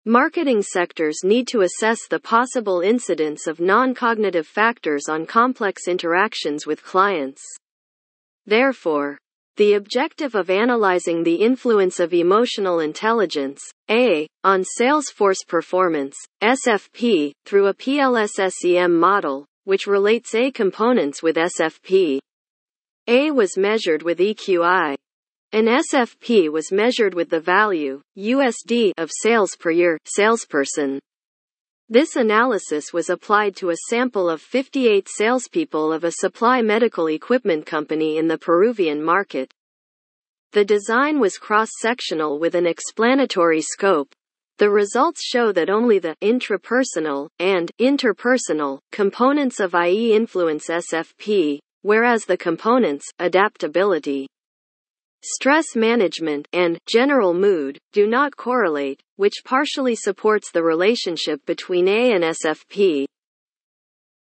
Marketing sectors need to assess the possible incidence of non-cognitive factors on complex interactions with clients. Therefore, the objective of analyzing the influence of emotional intelligence, A, on sales force performance, SFP, through a PLS-SEM model, which relates A components with SFP. A was measured with EQI. An SFP was measured with the value, USD, of sales per year, salesperson. This analysis was applied to a sample of 58 salespeople of a supply medical equipment company in the Peruvian market. The design was cross-sectional with an explanatory scope. The results show that only the intrapersonal and interpersonal components of IE influence SFP, whereas the components, adaptability, stress management, and general mood, do not correlate, which partially supports the relationship between A and SFP.